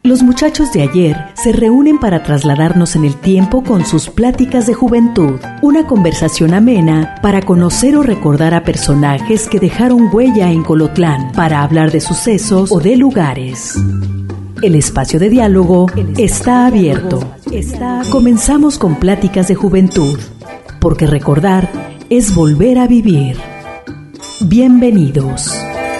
Los muchachos de ayer se reúnen para trasladarnos en el tiempo con sus pláticas de juventud. Una conversación amena para conocer o recordar a personajes que dejaron huella en Colotlán, para hablar de sucesos o de lugares. El espacio de diálogo está abierto. Comenzamos con pláticas de juventud, porque recordar es volver a vivir. Bienvenidos.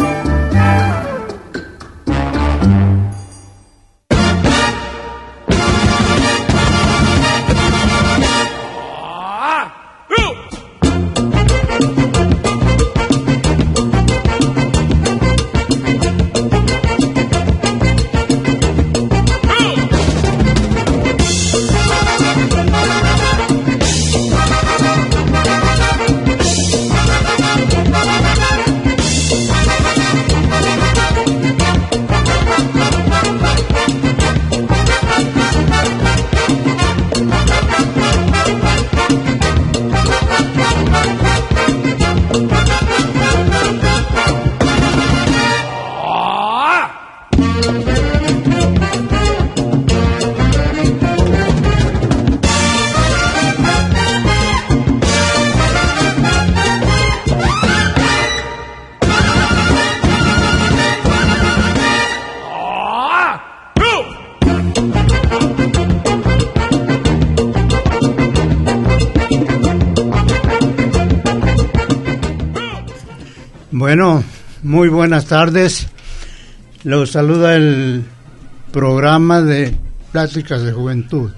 Bueno, muy buenas tardes. Los saluda el programa de Pláticas de Juventud.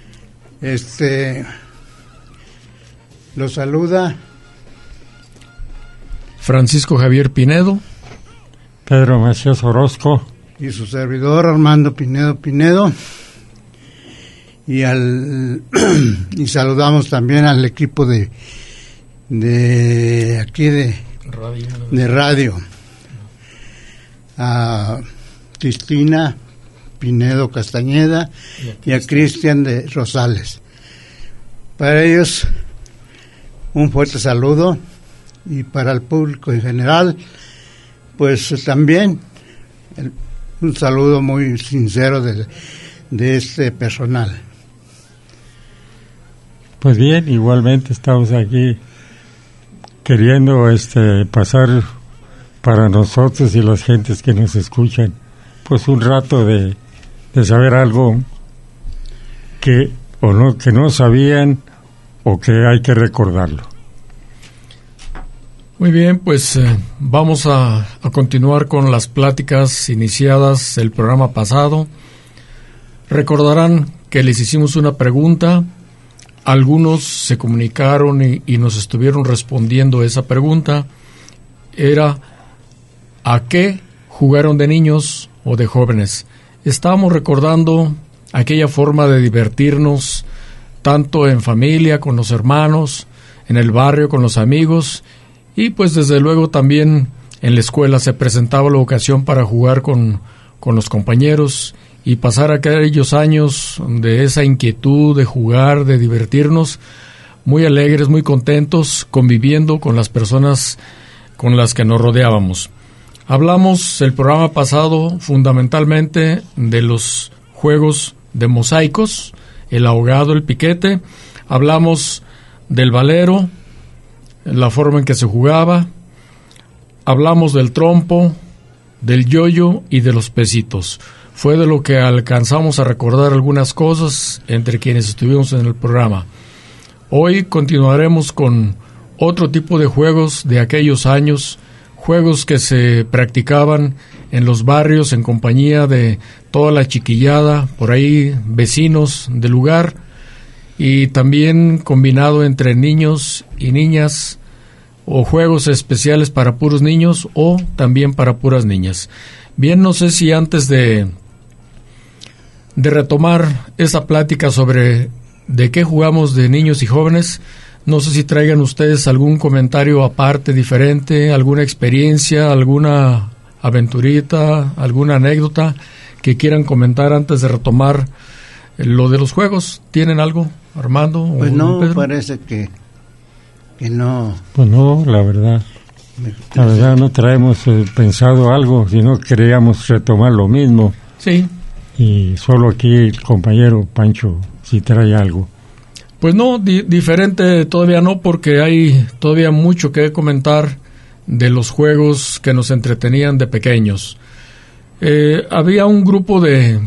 Los saluda Francisco Javier Pinedo, Pedro Macías Orozco y su servidor Armando Pinedo. Y saludamos también al equipo de aquí de radio, a Cristina Pinedo Castañeda y a Cristian de Rosales. Para ellos un fuerte saludo, y para el público en general pues también un saludo muy sincero de este personal. Pues bien, igualmente estamos aquí queriendo pasar para nosotros y las gentes que nos escuchan, pues un rato de saber algo que no sabían o que hay que recordarlo. Muy bien, pues vamos a continuar con las pláticas iniciadas el programa pasado. Recordarán que les hicimos una pregunta. Algunos se comunicaron y nos estuvieron respondiendo esa pregunta. Era, ¿a qué jugaron de niños o de jóvenes? Estábamos recordando aquella forma de divertirnos, tanto en familia, con los hermanos, en el barrio, con los amigos, y pues desde luego también en la escuela se presentaba la ocasión para jugar con los compañeros y pasar aquellos años de esa inquietud de jugar, de divertirnos, muy alegres, muy contentos, conviviendo con las personas con las que nos rodeábamos. Hablamos el programa pasado fundamentalmente de los juegos de mosaicos, el ahogado, el piquete. Hablamos del valero, la forma en que se jugaba. Hablamos del trompo, del yoyo y de los pesitos. Fue de lo que alcanzamos a recordar algunas cosas entre quienes estuvimos en el programa. Hoy continuaremos con otro tipo de juegos de aquellos años, juegos que se practicaban en los barrios en compañía de toda la chiquillada, por ahí vecinos del lugar, y también combinado entre niños y niñas, o juegos especiales para puros niños o también para puras niñas. Bien, no sé si antes de retomar esa plática sobre de qué jugamos de niños y jóvenes, no sé si traigan ustedes algún comentario aparte, diferente, alguna experiencia, alguna aventurita, alguna anécdota que quieran comentar antes de retomar lo de los juegos. ¿Tienen algo, Armando? Pues no, Pedro? parece que no. Pues no, la verdad no traemos pensado algo, sino queríamos retomar lo mismo. Sí. y solo aquí el compañero Pancho si trae algo. Pues no, diferente todavía no, porque hay todavía mucho que comentar de los juegos que nos entretenían de pequeños. Había un grupo de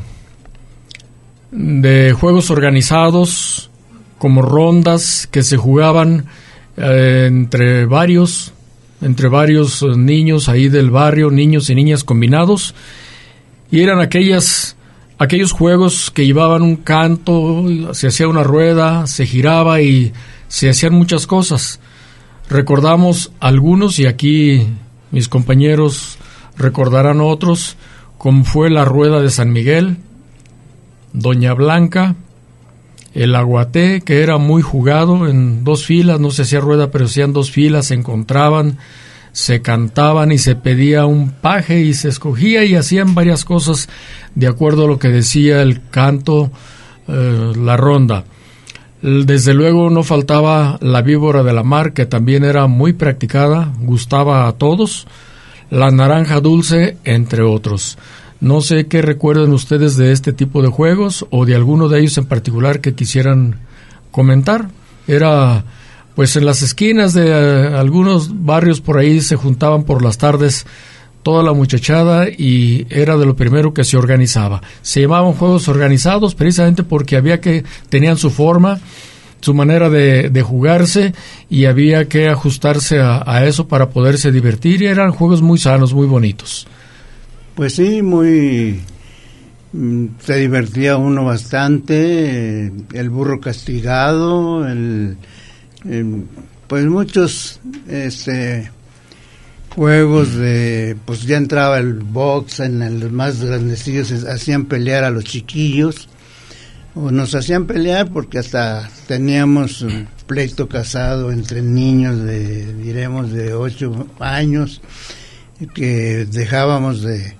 juegos organizados como rondas que se jugaban entre varios niños ahí del barrio, niños y niñas combinados, y eran aquellos juegos que llevaban un canto, se hacía una rueda, se giraba y se hacían muchas cosas. Recordamos algunos, y aquí mis compañeros recordarán otros, como fue la rueda de San Miguel, Doña Blanca, el aguaté, que era muy jugado en 2 filas, no se hacía rueda, pero hacían 2 filas, se encontraban, se cantaban y se pedía un paje y se escogía y hacían varias cosas de acuerdo a lo que decía el canto, la ronda. Desde luego no faltaba la víbora de la mar, que también era muy practicada, gustaba a todos, la naranja dulce, entre otros. No sé qué recuerden ustedes de este tipo de juegos o de alguno de ellos en particular que quisieran comentar. Era, pues en las esquinas de algunos barrios por ahí se juntaban por las tardes toda la muchachada y era de lo primero que se organizaba. Se llamaban juegos organizados precisamente porque tenían su forma, su manera de jugarse, y había que ajustarse a eso para poderse divertir, y eran juegos muy sanos, muy bonitos. Pues sí, se divertía uno bastante, el burro castigado, pues muchos juegos pues ya entraba el box, en los más grandecillos hacían pelear a los chiquillos, o nos hacían pelear porque hasta teníamos un pleito casado entre niños de 8 años, que dejábamos de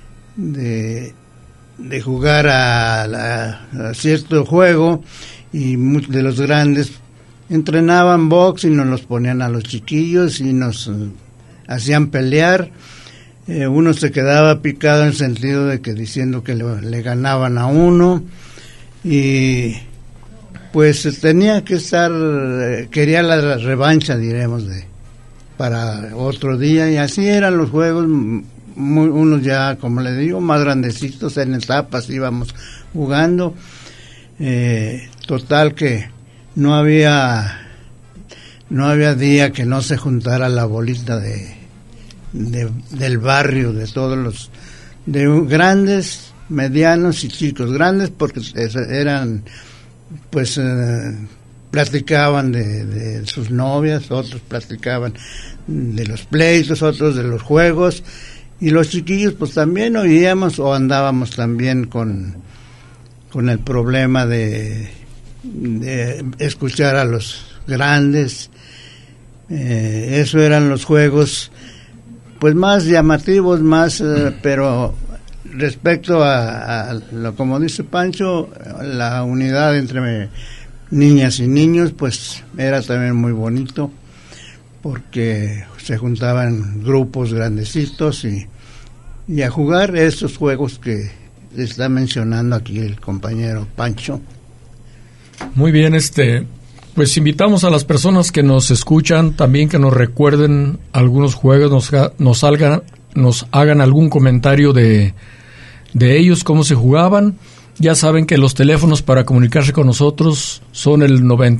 jugar a cierto juego, y muchos de los grandes entrenaban box y nos los ponían a los chiquillos y nos hacían pelear. Uno se quedaba picado en el sentido de que diciendo que le ganaban a uno, y pues tenía que quería la revancha, diremos, para otro día, y así eran los juegos. Unos ya, como le digo, más grandecitos, en etapas íbamos jugando. Total que no había día que no se juntara la bolita del barrio, de todos los, de grandes, medianos y chicos. Grandes porque eran, pues, platicaban de sus novias, otros platicaban de los pleitos, otros de los juegos. Y los chiquillos pues también oíamos o andábamos también con el problema de escuchar a los grandes. Eso eran los juegos pues más llamativos, pero respecto a lo, como dice Pancho, la unidad entre niñas y niños, pues era también muy bonito, porque se juntaban grupos grandecitos y a jugar esos juegos que está mencionando aquí el compañero Pancho. Muy bien, pues invitamos a las personas que nos escuchan también que nos recuerden algunos juegos, nos hagan algún comentario de ellos, cómo se jugaban. Ya saben que los teléfonos para comunicarse con nosotros son el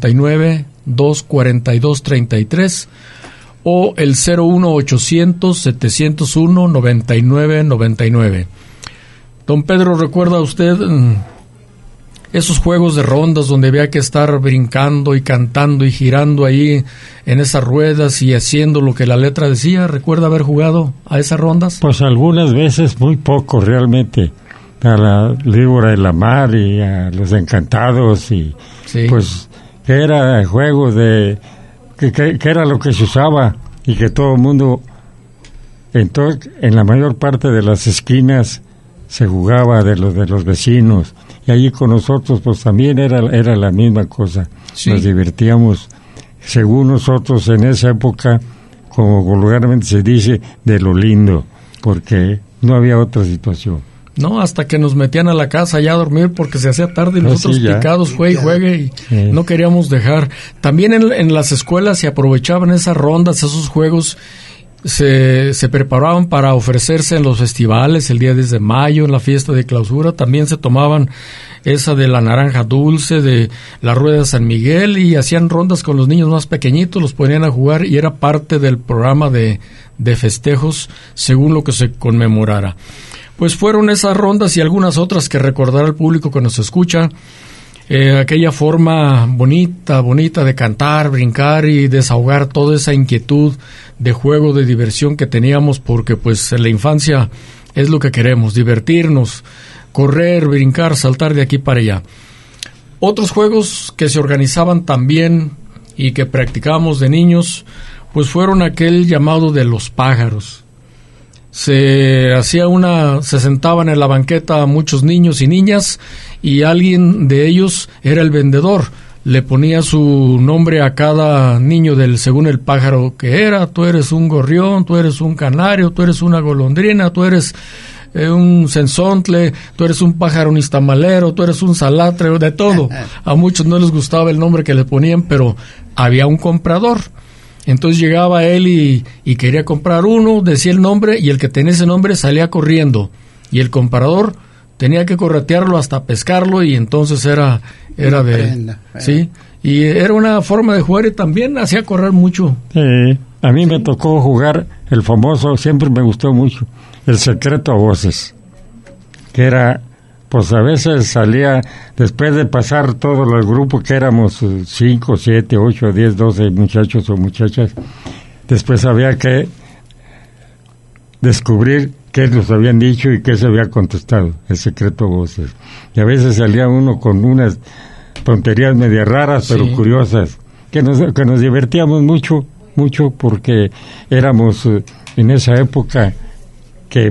99-242-33 o el 01800-701-9999. Don Pedro, ¿recuerda usted esos juegos de rondas donde había que estar brincando y cantando y girando ahí en esas ruedas y haciendo lo que la letra decía? ¿Recuerda haber jugado a esas rondas? Pues algunas veces, muy poco realmente. A la víbora de la mar y a los encantados, y sí, pues que era juegos que era lo que se usaba y que todo el mundo en la mayor parte de las esquinas se jugaba de los vecinos, y allí con nosotros pues también era la misma cosa. Sí. Nos divertíamos, según nosotros en esa época, como vulgarmente se dice, de lo lindo, porque no había otra situación. ¿no? Hasta que nos metían a la casa ya a dormir porque se hacía tarde y nosotros picados, juegue y no queríamos dejar. También en las escuelas se aprovechaban esas rondas, esos juegos, se preparaban para ofrecerse en los festivales, el día 10 de mayo, en la fiesta de clausura, también se tomaban esa de la naranja dulce, de la rueda de San Miguel, y hacían rondas con los niños más pequeñitos, los ponían a jugar y era parte del programa de festejos según lo que se conmemorara. Pues fueron esas rondas y algunas otras que recordará al público que nos escucha, aquella forma bonita de cantar, brincar y desahogar toda esa inquietud de juego, de diversión que teníamos, porque pues en la infancia es lo que queremos, divertirnos, correr, brincar, saltar de aquí para allá. Otros juegos que se organizaban también y que practicábamos de niños, pues fueron aquel llamado de los pájaros. Se sentaban en la banqueta muchos niños y niñas y alguien de ellos era el vendedor. Le ponía su nombre a cada niño según el pájaro que era. Tú eres un gorrión, tú eres un canario, tú eres una golondrina, tú eres un censontle, tú eres un pájaro nixtamalero, tú eres un salatre, de todo. A muchos no les gustaba el nombre que le ponían, pero había un comprador. Entonces llegaba él y quería comprar uno, decía el nombre y el que tenía ese nombre salía corriendo y el comprador tenía que corretearlo hasta pescarlo y entonces era de prenda, sí, y era una forma de jugar y también hacía correr mucho. A mí me tocó jugar el famoso, siempre me gustó mucho, el secreto a voces, que era, pues a veces salía, después de pasar todos los grupos que éramos 5, 7, 8, 10, 12 muchachos o muchachas, después había que descubrir qué nos habían dicho y qué se había contestado, el secreto a voces. Y a veces salía uno con unas tonterías medio raras, pero curiosas, que nos divertíamos mucho porque éramos en esa época que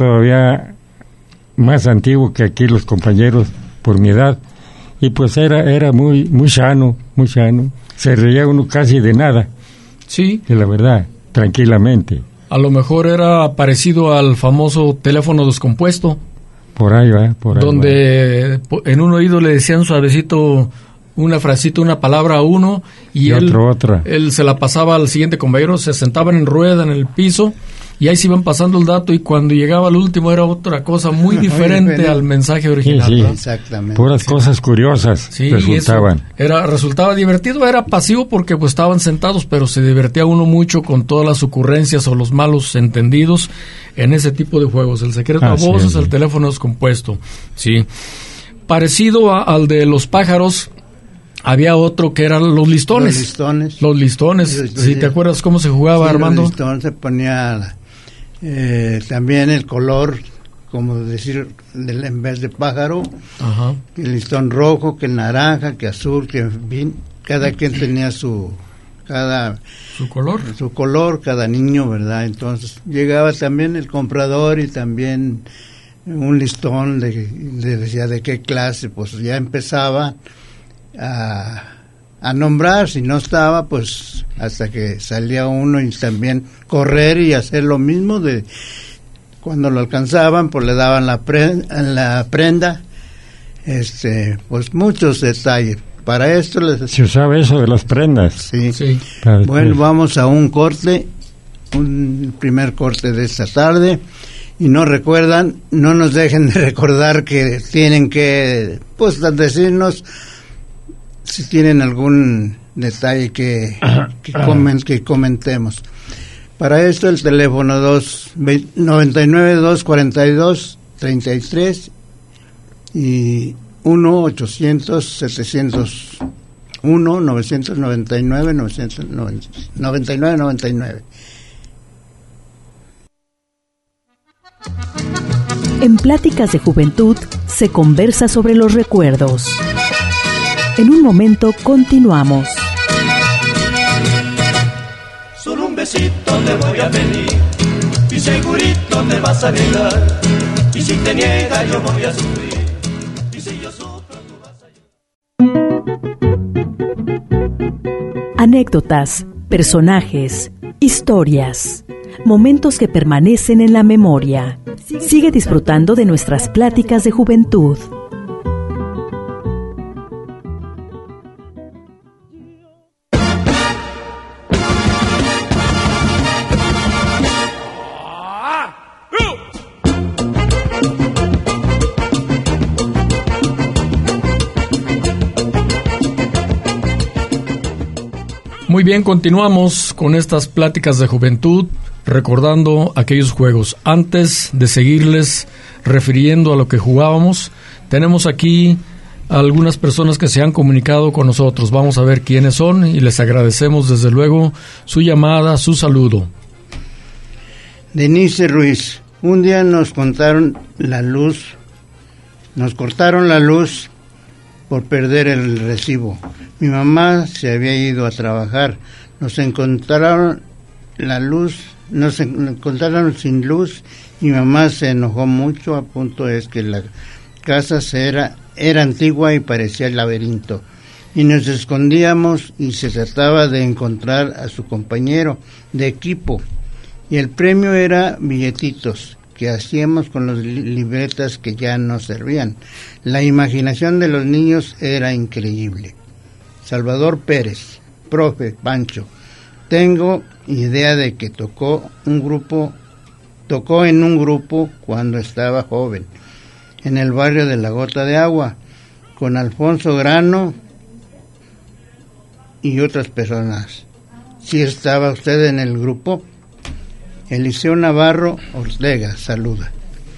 más antiguo que aquí los compañeros por mi edad, y pues era muy sano, se reía uno casi de nada, que la verdad, tranquilamente. A lo mejor era parecido al famoso teléfono descompuesto, por ahí va, donde en un oído le decían suavecito una frasita, una palabra a uno y otra. Él se la pasaba al siguiente compañero, se sentaban en rueda en el piso y ahí se iban pasando el dato y cuando llegaba al último era otra cosa muy diferente al mensaje original. Sí, exactamente. Puras cosas curiosas resultaban. Resultaba divertido, era pasivo porque pues estaban sentados, pero se divertía uno mucho con todas las ocurrencias o los malos entendidos en ese tipo de juegos. El secreto a voces, el teléfono descompuesto. Sí. Parecido al de los pájaros, había otro que eran los listones. Los listones. Si te acuerdas cómo se jugaba, Armando. Los listones se ponía también el color, como decir, en vez de pájaro, que el listón rojo, que el naranja, que azul, que en fin, cada quien tenía su color, cada niño, ¿verdad? Entonces llegaba también el comprador y también un listón decía de qué clase, pues ya empezaba a nombrar, si no estaba, pues hasta que salía uno y también correr y hacer lo mismo de cuando lo alcanzaban, pues le daban la prenda, pues muchos detalles. Para esto se usaba eso de las prendas. Sí. Bueno, vamos a un primer corte de esta tarde. Y no nos dejen de recordar que tienen que, pues, decirnos si tienen algún detalle que comentemos. Para esto el teléfono 99-242-33 y 1-800-701-999. En Pláticas de Juventud se conversa sobre los recuerdos. En un momento continuamos. Solo un besito le voy a pedir y segurito me vas a negar. Y si te niega yo voy a sufrir. Y si yo sufro tú vas a... Anécdotas, personajes, historias. momentos que permanecen en la memoria. Sigue disfrutando de nuestras pláticas de juventud. Muy bien, continuamos con estas pláticas de juventud, recordando aquellos juegos. Antes de seguirles refiriendo a lo que jugábamos, tenemos aquí algunas personas que se han comunicado con nosotros. Vamos a ver quiénes son y les agradecemos desde luego su llamada, su saludo. Denise Ruiz, un día nos cortaron la luz por perder el recibo. Mi mamá se había ido a trabajar, nos encontraron sin luz. Mi mamá se enojó mucho, a punto es que la casa era antigua y parecía el laberinto, y nos escondíamos y se trataba de encontrar a su compañero de equipo, y el premio era billetitos que hacíamos con las libretas que ya no servían. La imaginación de los niños era increíble. Salvador Pérez, profe Pancho, tengo idea de que tocó en un grupo cuando estaba joven, en el barrio de La Gota de Agua, con Alfonso Grano y otras personas. ¿Sí estaba usted en el grupo? Eliseo Navarro Ortega, saluda.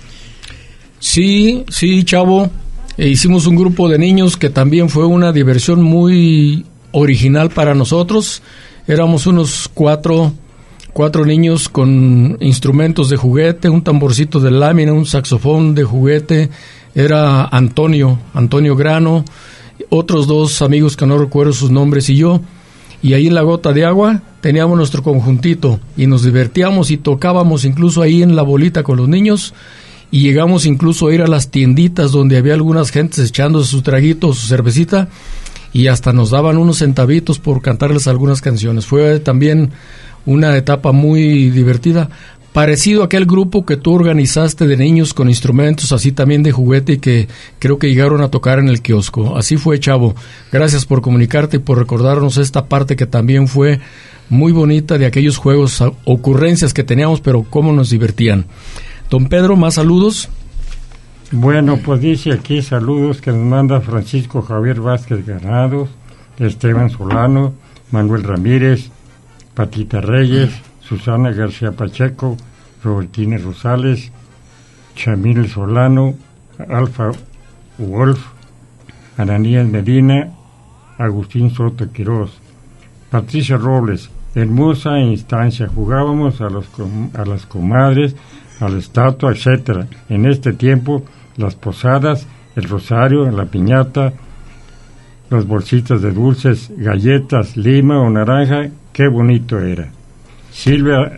Sí, chavo. Hicimos un grupo de niños que también fue una diversión muy original para nosotros. Éramos unos cuatro niños con instrumentos de juguete, un tamborcito de lámina, un saxofón de juguete. Era Antonio Grano, otros dos amigos que no recuerdo sus nombres y yo. Y ahí en La Gota de Agua teníamos nuestro conjuntito y nos divertíamos y tocábamos incluso ahí en la bolita con los niños. Y llegamos incluso a ir a las tienditas donde había algunas gentes echándose su traguito o su cervecita, y hasta nos daban unos centavitos por cantarles algunas canciones. Fue también una etapa muy divertida, parecido a aquel grupo que tú organizaste de niños con instrumentos así también de juguete y que creo que llegaron a tocar en el kiosco. Así fue, chavo. Gracias por comunicarte y por recordarnos esta parte que también fue muy bonita de aquellos juegos, ocurrencias que teníamos, pero cómo nos divertían. Don Pedro, ¿más saludos? Bueno, pues dice aquí saludos que nos manda Francisco Javier Vázquez Granados, Esteban Solano, Manuel Ramírez, Patita Reyes, Susana García Pacheco, Robertina Rosales, Chamil Solano, Alfa Wolf, Ananías Medina, Agustín Soto Quirós, Patricia Robles. Hermosa instancia, jugábamos a las comadres, a la estatua, etcétera. En este tiempo, las posadas, el rosario, la piñata, los bolsitas de dulces, galletas, lima o naranja, qué bonito era. Silvia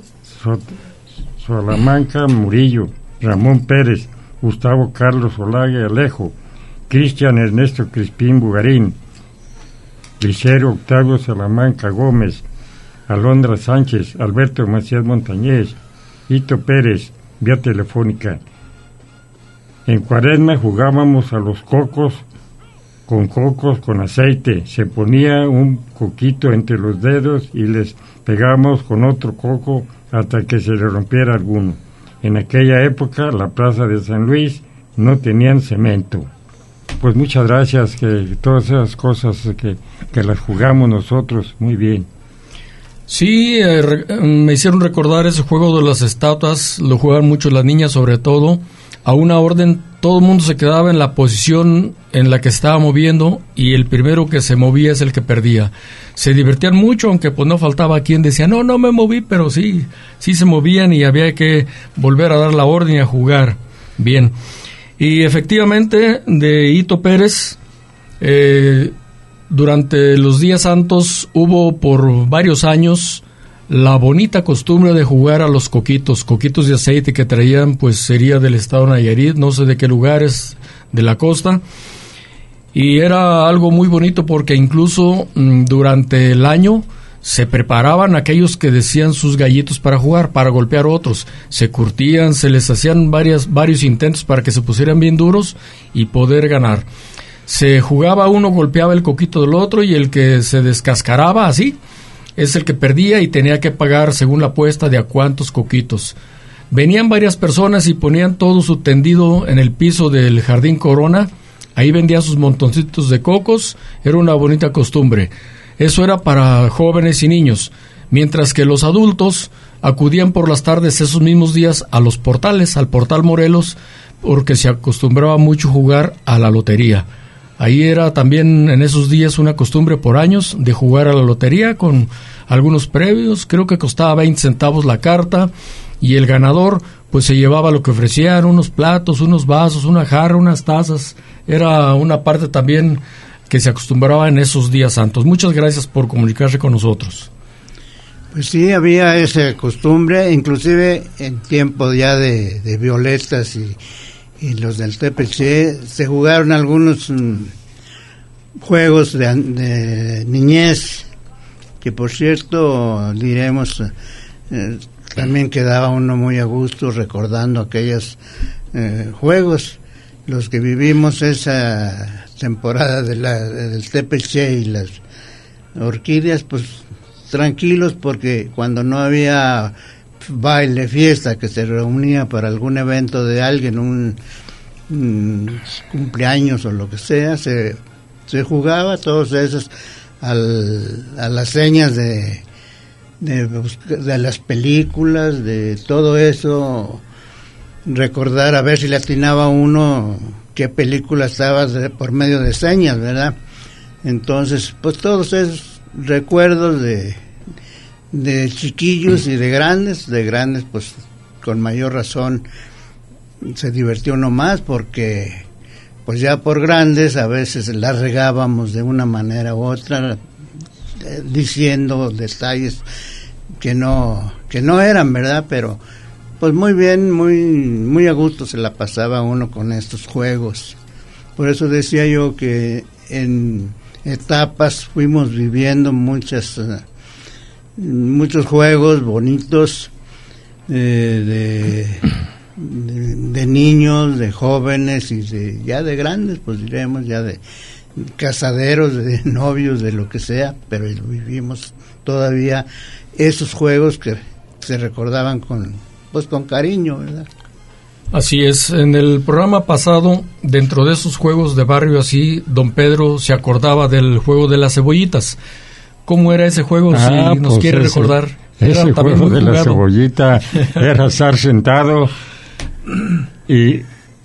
Salamanca Murillo, Ramón Pérez, Gustavo Carlos Olague Alejo, Cristian Ernesto Crispín Bugarín, Licero Octavio Salamanca Gómez, Alondra Sánchez, Alberto Macías Montañez, Hito Pérez, vía telefónica. En Cuaresma jugábamos a los cocos con aceite. Se ponía un coquito entre los dedos y les pegábamos con otro coco hasta que se le rompiera alguno. En aquella época la plaza de San Luis no tenían cemento. Pues muchas gracias, que todas esas cosas que las jugamos nosotros muy bien. Sí, me hicieron recordar ese juego de las estatuas, lo jugaban mucho las niñas sobre todo, a una orden, todo el mundo se quedaba en la posición en la que estaba moviendo y el primero que se movía es el que perdía. Se divertían mucho, aunque pues no faltaba quien decía, no me moví, pero sí se movían y había que volver a dar la orden y a jugar bien. Y efectivamente, de Hito Pérez, durante los días santos hubo por varios años la bonita costumbre de jugar a los coquitos de aceite que traían, pues sería del estado de Nayarit, no sé de qué lugares de la costa, y era algo muy bonito porque incluso durante el año se preparaban aquellos que decían sus gallitos para jugar, para golpear a otros. Se curtían, se les hacían varios intentos para que se pusieran bien duros y poder ganar. Se jugaba, uno golpeaba el coquito del otro y el que se descascaraba así es el que perdía y tenía que pagar según la apuesta de a cuántos coquitos. Venían varias personas y ponían todo su tendido en el piso del Jardín Corona. Ahí vendían sus montoncitos de cocos. Era una bonita costumbre. Eso era para jóvenes y niños, mientras que los adultos acudían por las tardes esos mismos días a los portales, al Portal Morelos, porque se acostumbraba mucho jugar a la lotería. Ahí era también en esos días una costumbre por años de jugar a la lotería con algunos premios. Creo que costaba 20 centavos la carta y el ganador pues se llevaba lo que ofrecían, unos platos, unos vasos, una jarra, unas tazas. Era una parte también que se acostumbraba en esos días santos. Muchas gracias por comunicarse con nosotros. Pues sí, había esa costumbre, inclusive en tiempo ya de Violetas y los del TPC, se jugaron algunos juegos de niñez, que por cierto, diremos, también quedaba uno muy a gusto recordando aquellos juegos. Los que vivimos esa temporada del TPC y las orquídeas, pues tranquilos, porque cuando no había baile, fiesta, que se reunía para algún evento de alguien, un cumpleaños o lo que sea, se jugaba todos esos a las señas de las películas, de todo eso, recordar a ver si le atinaba uno qué película estaba por medio de señas, ¿verdad? Entonces, pues todos esos recuerdos de chiquillos y de grandes pues con mayor razón se divirtió uno más, porque pues ya por grandes a veces la regábamos de una manera u otra, diciendo detalles que no eran, ¿verdad? Pero pues muy bien, muy a gusto se la pasaba uno con estos juegos. Por eso decía yo que en etapas fuimos viviendo muchos juegos bonitos de niños, de jóvenes y ya de grandes, pues diremos, ya de casaderos, de novios, de lo que sea, pero vivimos todavía esos juegos que se recordaban con cariño, ¿verdad? Así es. En el programa pasado, dentro de esos juegos de barrio así, don Pedro se acordaba del juego de las cebollitas. ¿Cómo era ese juego? Si nos quiere recordar. Ese juego de la cebollita era estar sentado y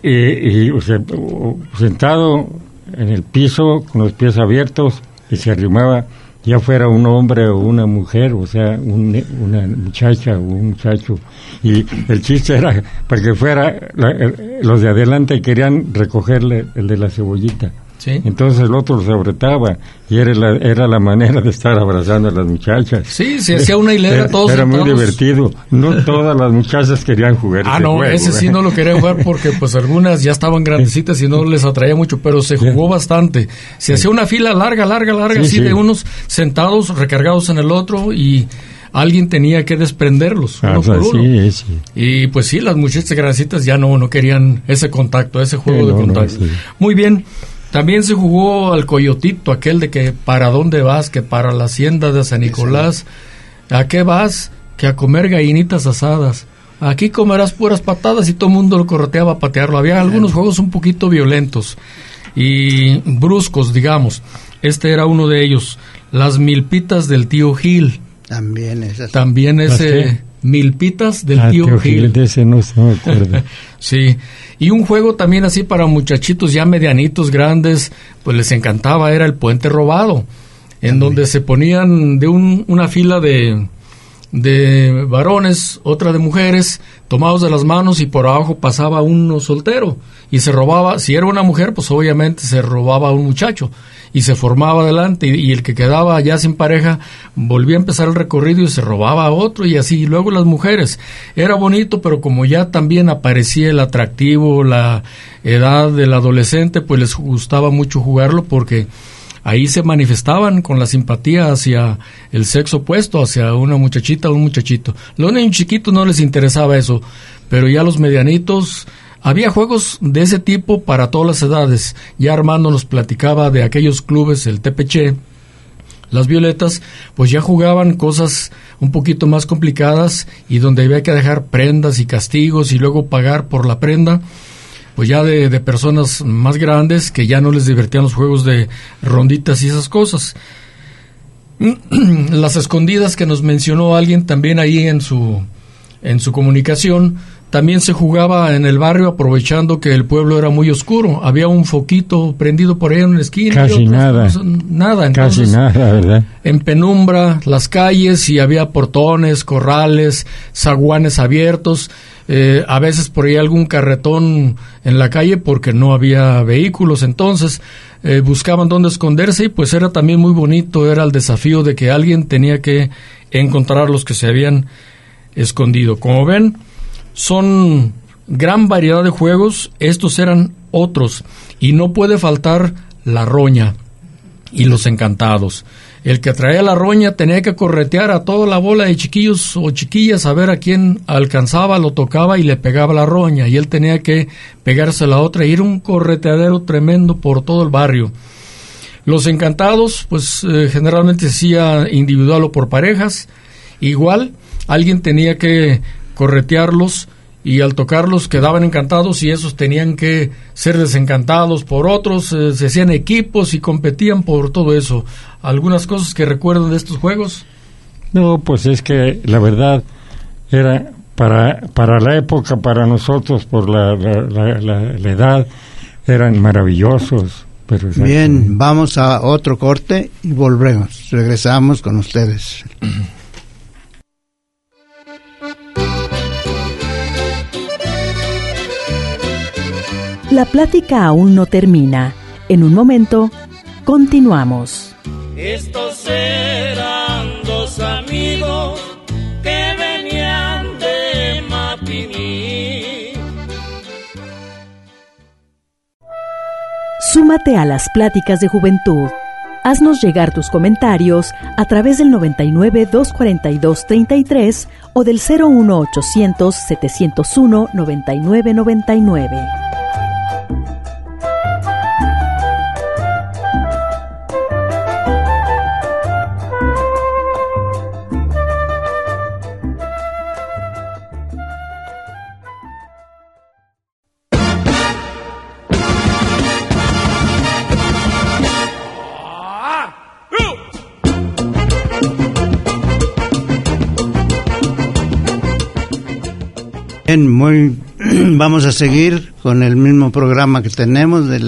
sentado en el piso con los pies abiertos y se arrimaba, ya fuera un hombre o una mujer, o sea, una muchacha o un muchacho. Y el chiste era, para que fuera, los de adelante querían recogerle el de la cebollita. ¿Sí? Entonces el otro se apretaba y era la manera de estar abrazando a las muchachas. Sí, se hacía una hilera todos era sentados. Muy divertido. No todas las muchachas querían jugar ese no, juego, ese sí no lo querían jugar porque pues algunas ya estaban grandecitas y no les atraía mucho, pero se jugó bastante. Se hacía una fila larga, así de unos sentados recargados en el otro y alguien tenía que desprenderlos uno por uno. Sí. Y pues sí, las muchachas grandecitas ya no querían ese contacto, ese juego de contacto. Muy bien. También se jugó al coyotito, aquel de que para dónde vas, que para la hacienda de San Nicolás. ¿A qué vas? Que a comer gallinitas asadas. Aquí comerás puras patadas, y todo el mundo lo correteaba a patearlo. Había algunos juegos un poquito violentos y bruscos, digamos. Este era uno de ellos. Las milpitas del tío Gil. También ese milpitas del tío Gil. De ese no me acuerdo. Sí. Y un juego también así para muchachitos ya medianitos, grandes, pues les encantaba, era el puente robado, en donde se ponían de una fila de varones, otra de mujeres, tomados de las manos, y por abajo pasaba uno soltero y se robaba. Si era una mujer, pues obviamente se robaba a un muchacho y se formaba adelante, y el que quedaba ya sin pareja volvía a empezar el recorrido y se robaba a otro, y así. Y luego las mujeres, era bonito, pero como ya también aparecía el atractivo, la edad del adolescente, pues les gustaba mucho jugarlo, porque ahí se manifestaban con la simpatía hacia el sexo opuesto, hacia una muchachita o un muchachito. Los niños chiquitos no les interesaba eso, pero ya los medianitos, había juegos de ese tipo para todas las edades. Ya Armando nos platicaba de aquellos clubes, el Tepeche, las Violetas, pues ya jugaban cosas un poquito más complicadas y donde había que dejar prendas y castigos y luego pagar por la prenda, pues ya de personas más grandes que ya no les divertían los juegos de ronditas y esas cosas. Las escondidas que nos mencionó alguien también ahí en su comunicación, también se jugaba en el barrio aprovechando que el pueblo era muy oscuro. Había un foquito prendido por ahí en una esquina. Casi nada. Nada. Entonces, casi nada, ¿verdad? En penumbra, las calles, y había portones, corrales, zaguanes abiertos. A veces por ahí algún carretón en la calle porque no había vehículos. Entonces buscaban dónde esconderse y pues era también muy bonito. Era el desafío de que alguien tenía que encontrar los que se habían escondido. Como ven, son gran variedad de juegos. Estos eran otros y no puede faltar la roña y los encantados. El que traía la roña tenía que corretear a toda la bola de chiquillos o chiquillas a ver a quién alcanzaba, lo tocaba y le pegaba la roña, y él tenía que pegarse a la otra, y era un correteadero tremendo por todo el barrio. Los encantados, pues generalmente se hacía individual o por parejas. Igual, alguien tenía que corretearlos y al tocarlos quedaban encantados y esos tenían que ser desencantados por otros. Se hacían equipos y competían por todo eso. ¿Algunas cosas que recuerdan de estos juegos? No, pues es que la verdad era para la época, para nosotros, por la edad, eran maravillosos. Pero bien, vamos a otro corte y volvemos. Regresamos con ustedes. La plática aún no termina. En un momento, continuamos. Estos eran dos amigos que venían de Mapimí. Súmate a las pláticas de juventud. Haznos llegar tus comentarios a través del 99-242-33 o del 01800-701-9999. Vamos a seguir con el mismo programa que tenemos de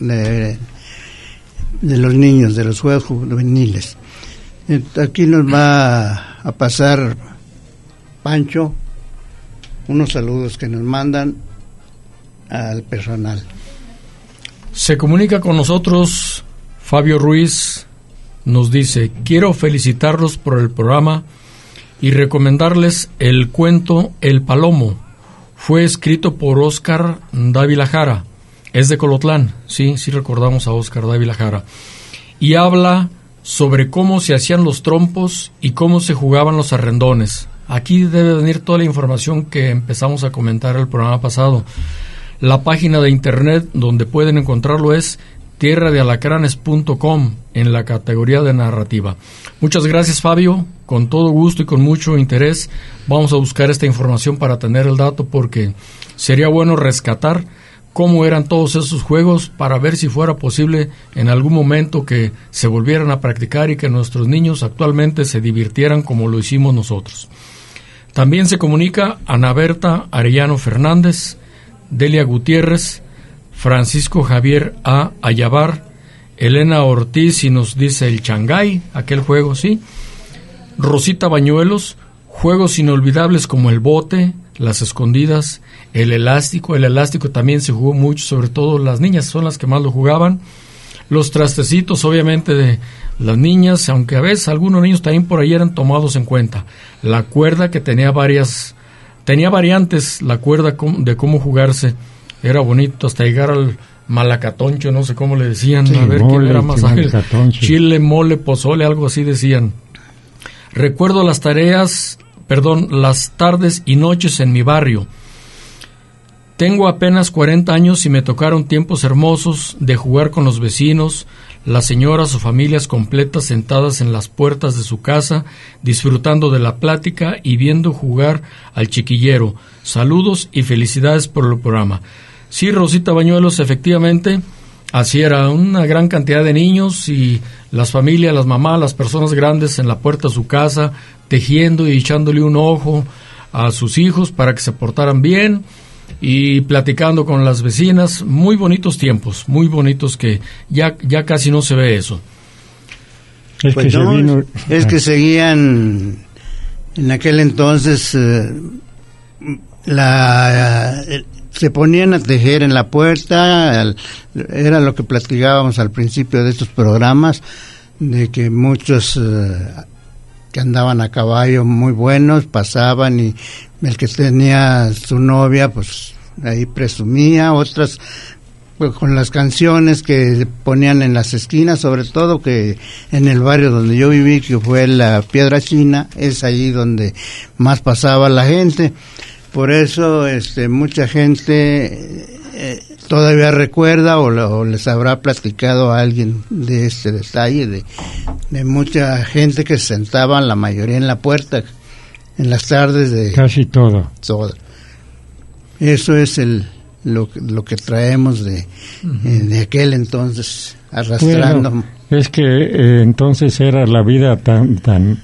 los niños, de los juegos juveniles. Aquí nos va a pasar Pancho unos saludos que nos mandan al personal. Se comunica con nosotros Fabio Ruiz, nos dice: quiero felicitarlos por el programa y recomendarles el cuento El Palomo. Fue escrito por Óscar Dávila Jara, es de Colotlán, sí recordamos a Óscar Dávila Jara, y habla sobre cómo se hacían los trompos y cómo se jugaban los arrendones. Aquí debe venir toda la información que empezamos a comentar el programa pasado. La página de internet donde pueden encontrarlo es tierradealacranes.com en la categoría de narrativa. Muchas gracias, Fabio, con todo gusto y con mucho interés vamos a buscar esta información para tener el dato, porque sería bueno rescatar cómo eran todos esos juegos para ver si fuera posible en algún momento que se volvieran a practicar y que nuestros niños actualmente se divirtieran como lo hicimos nosotros. También se comunica Ana Berta Arellano Fernández, Delia Gutiérrez, Francisco Javier A. Ayabar, Elena Ortiz, y nos dice el Changay, aquel juego, sí. Rosita Bañuelos, juegos inolvidables como el bote, las escondidas, el elástico también se jugó mucho, sobre todo las niñas son las que más lo jugaban. Los trastecitos, obviamente, de las niñas, aunque a veces algunos niños también por ahí eran tomados en cuenta. La cuerda, que tenía variantes, la cuerda de cómo jugarse. Era bonito hasta llegar malacatoncho, no sé cómo le decían, Sí, a ver quién era más ágil. Chile, mole, pozole, algo así decían. Recuerdo las tardes y noches en mi barrio. Tengo apenas 40 años y me tocaron tiempos hermosos de jugar con los vecinos, las señoras o familias completas sentadas en las puertas de su casa, disfrutando de la plática y viendo jugar al chiquillero. Saludos y felicidades por el programa. Sí, Rosita Bañuelos, efectivamente, así era, una gran cantidad de niños y las familias, las mamás, las personas grandes en la puerta de su casa, tejiendo y echándole un ojo a sus hijos para que se portaran bien y platicando con las vecinas. Muy bonitos tiempos, muy bonitos, que ya casi no se ve eso. Que seguían en aquel entonces, se ponían a tejer en la puerta. Era lo que platicábamos al principio de estos programas, de que muchos que andaban a caballo muy buenos pasaban, y el que tenía su novia pues ahí presumía. Otras pues con las canciones que ponían en las esquinas, sobre todo que en el barrio donde yo viví, que fue la Piedra China, es allí donde más pasaba la gente. Por eso mucha gente todavía recuerda o les habrá platicado a alguien de este detalle de mucha gente que se sentaba, la mayoría en la puerta en las tardes de casi todo. Eso es lo que traemos de aquel entonces, arrastrando. Bueno, es que entonces era la vida tan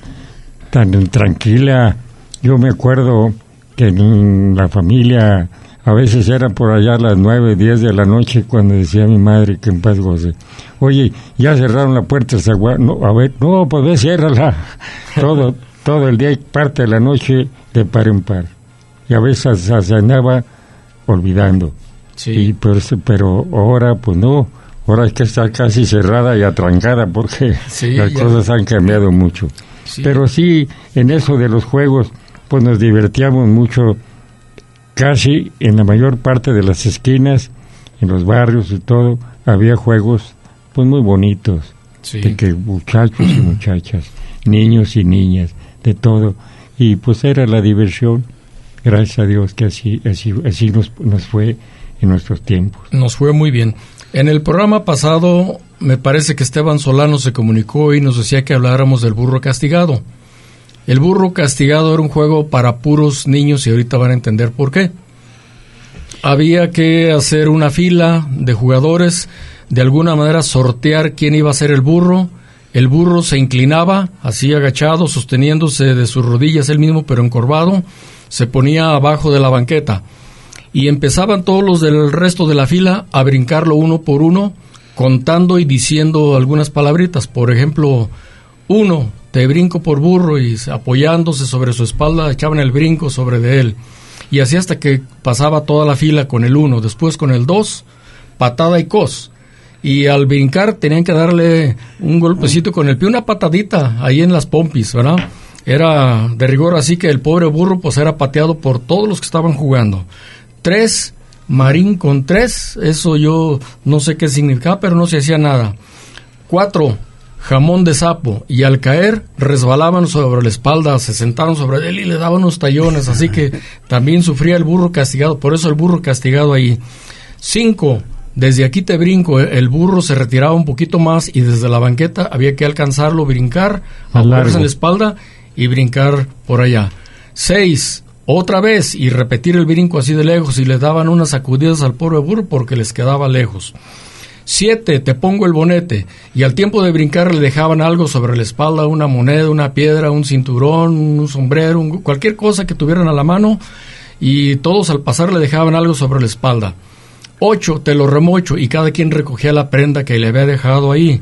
tranquila. Yo me acuerdo que en la familia a veces era por allá a las 9, 10 de la noche cuando decía mi madre, que en paz goce: oye, ya cerraron la puerta, pues ve, ciérrala. todo el día y parte de la noche de par en par. Y a veces se andaba olvidando. Sí. Pero ahora pues no, ahora es que está casi cerrada y atrancada porque las cosas han cambiado mucho. Sí. Pero sí, en eso de los juegos, pues nos divertíamos mucho, casi en la mayor parte de las esquinas, en los barrios y todo, había juegos pues muy bonitos, de que muchachos y muchachas, niños y niñas, de todo, y pues era la diversión. Gracias a Dios que así nos fue en nuestros tiempos. Nos fue muy bien. En el programa pasado me parece que Esteban Solano se comunicó y nos decía que habláramos del burro castigado. El burro castigado era un juego para puros niños y ahorita van a entender por qué. Había que hacer una fila de jugadores, de alguna manera sortear quién iba a ser el burro. El burro se inclinaba, así agachado, sosteniéndose de sus rodillas él mismo, pero encorvado, se ponía abajo de la banqueta. Y empezaban todos los del resto de la fila a brincarlo uno por uno, contando y diciendo algunas palabritas. Por ejemplo, 1, te brinco por burro, y apoyándose sobre su espalda echaban el brinco sobre de él. Y así hasta que pasaba toda la fila con el 1, después con el 2, patada y cos. Y al brincar tenían que darle un golpecito con el pie, una patadita ahí en las pompis, ¿verdad? Era de rigor, así que el pobre burro pues era pateado por todos los que estaban jugando. 3, marín con 3, eso yo no sé qué significaba, pero no se hacía nada. 4, jamón de sapo, y al caer resbalaban sobre la espalda, se sentaron sobre él y le daban unos tallones, así que también sufría el burro castigado, por eso el burro castigado ahí. 5, desde aquí te brinco, el burro se retiraba un poquito más y desde la banqueta había que alcanzarlo, brincar, apoyarse en la espalda y brincar por allá. 6, otra vez, y repetir el brinco así de lejos, y le daban unas sacudidas al pobre burro porque les quedaba lejos. 7, te pongo el bonete, y al tiempo de brincar le dejaban algo sobre la espalda, una moneda, una piedra, un cinturón, un sombrero, cualquier cosa que tuvieran a la mano, y todos al pasar le dejaban algo sobre la espalda. 8, te lo remocho, y cada quien recogía la prenda que le había dejado ahí.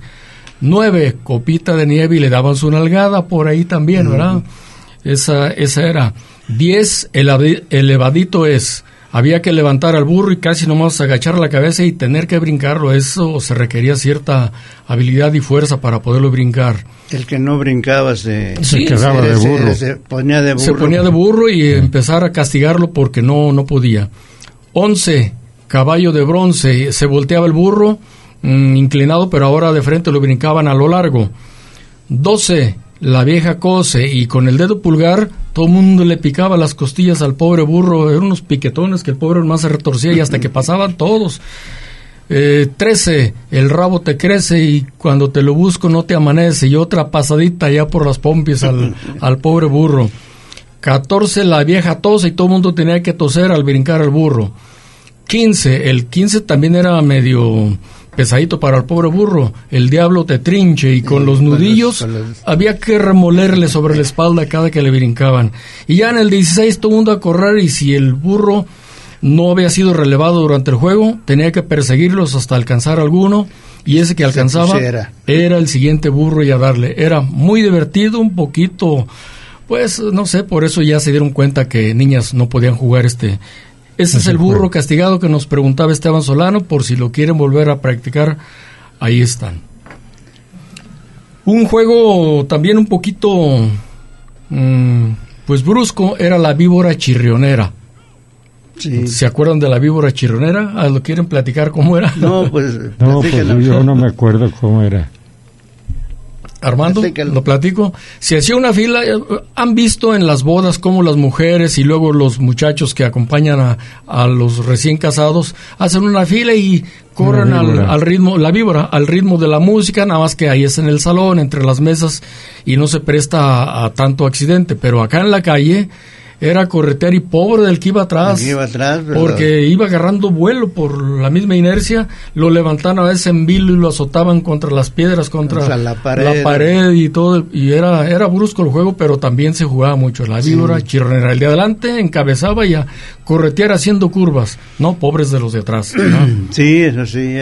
9, copita de nieve, y le daban su nalgada por ahí también, ¿verdad? Esa era. 10, el elevadito es, había que levantar al burro y casi nomás agachar la cabeza y tener que brincarlo. Eso se requería cierta habilidad y fuerza para poderlo brincar. El que no brincaba se quedaba de burro. Se ponía de burro. Se ponía de burro y empezar a castigarlo porque no podía. 11, caballo de bronce, se volteaba el burro inclinado, pero ahora de frente lo brincaban a lo largo. 12, la vieja cose, y con el dedo pulgar todo el mundo le picaba las costillas al pobre burro, eran unos piquetones que el pobre más se retorcía y hasta que pasaban todos. 13, el rabo te crece y cuando te lo busco no te amanece, y otra pasadita ya por las pompis al pobre burro. 14, la vieja tose, y todo el mundo tenía que toser al brincar al burro. 15, el 15 también era medio pesadito para el pobre burro, el diablo te trinche, y con los nudillos había que remolerle sobre la espalda cada que le brincaban. Y ya en el 16 todo el mundo a correr, y si el burro no había sido relevado durante el juego, tenía que perseguirlos hasta alcanzar alguno, y ese que alcanzaba era el siguiente burro y a darle. Era muy divertido, un poquito, pues no sé, por eso ya se dieron cuenta que niñas no podían jugar Ese es el burro castigado que nos preguntaba Esteban Solano, por si lo quieren volver a practicar, ahí están. Un juego también un poquito, pues brusco, era la víbora chirrionera. Sí. ¿Se acuerdan de la víbora chirrionera? ¿Lo quieren platicar cómo era? No, pues yo no me acuerdo cómo era. Armando, lo platico. Se hacía una fila. Han visto en las bodas cómo las mujeres y luego los muchachos que acompañan a los recién casados hacen una fila y corren al ritmo, la víbora, al ritmo de la música, nada más que ahí es en el salón, entre las mesas, y no se presta a tanto accidente. Pero acá en la calle era corretear, y pobre del que iba atrás, porque iba agarrando vuelo por la misma inercia, lo levantaban a veces en vilo y lo azotaban contra las piedras, contra la pared y todo, y era brusco el juego, pero también se jugaba mucho. La víbora chirronera, el de adelante encabezaba y a corretear haciendo curvas, no pobres de los de atrás, ¿no? Sí, eso sí,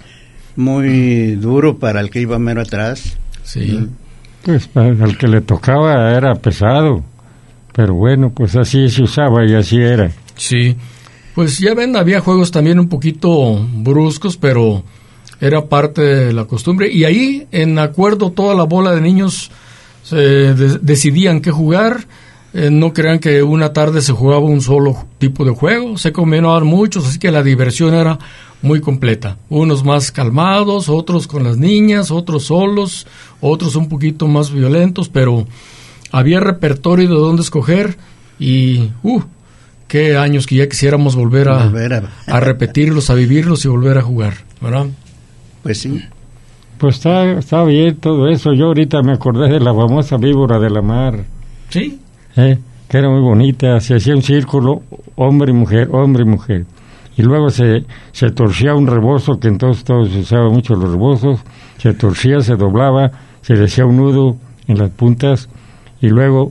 muy duro para el que iba mero atrás. Sí. Pues al que le tocaba era pesado. Pero bueno, pues así se usaba y así era. Sí, pues ya ven, había juegos también un poquito bruscos, pero era parte de la costumbre. Y ahí, en acuerdo, toda la bola de niños decidían qué jugar. No crean que una tarde se jugaba un solo tipo de juego, se combinaban muchos, así que la diversión era muy completa. Unos más calmados, otros con las niñas, otros solos, otros un poquito más violentos, pero había repertorio de dónde escoger, y qué años que ya quisiéramos volver a repetirlos, a vivirlos y volver a jugar, ¿verdad? Pues sí. Pues está bien todo eso. Yo ahorita me acordé de la famosa víbora de la mar. Sí. Que era muy bonita. Se hacía un círculo, hombre y mujer, hombre y mujer. Y luego se torcía un rebozo, que entonces todos usaban mucho los rebozos. Se torcía, se doblaba, se le hacía un nudo en las puntas, y luego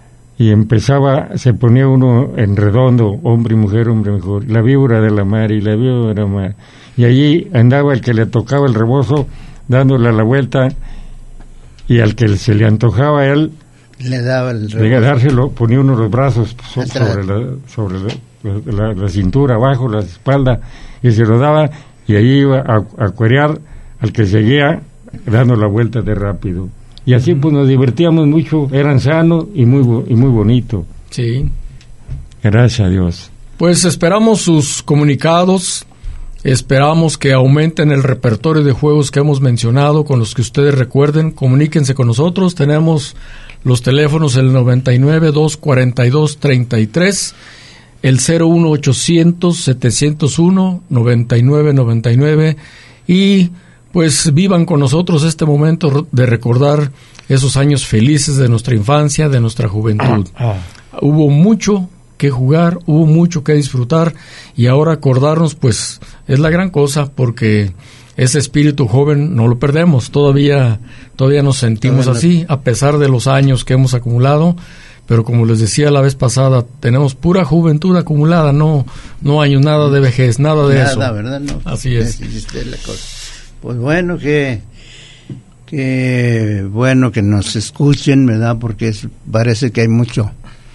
se ponía uno en redondo, hombre y mujer, la víbora de la mar y la víbora de la mar, y allí andaba el que le tocaba el rebozo dándole la vuelta, y al que se le antojaba a él le daba el rebozo, le dárselo, ponía uno los brazos sobre la cintura, abajo, la espalda, y se lo daba, y allí iba a cuerear al que seguía dando la vuelta de rápido. Y así pues nos divertíamos mucho, eran sanos y muy bonito. Sí. Gracias a Dios. Pues esperamos sus comunicados, esperamos que aumenten el repertorio de juegos que hemos mencionado, con los que ustedes recuerden, comuníquense con nosotros, tenemos los teléfonos el 99-242-33, el 01800-701-9999, y pues vivan con nosotros este momento de recordar esos años felices de nuestra infancia, de nuestra juventud. Hubo mucho que jugar, hubo mucho que disfrutar, y ahora acordarnos pues es la gran cosa, porque ese espíritu joven no lo perdemos, todavía nos sentimos así, a pesar de los años que hemos acumulado, pero como les decía la vez pasada, tenemos pura juventud acumulada, no hay nada de vejez, nada de eso. Nada, ¿verdad? No. Así es. La cosa. Pues bueno, que bueno que nos escuchen, ¿verdad? Porque parece que hay mucho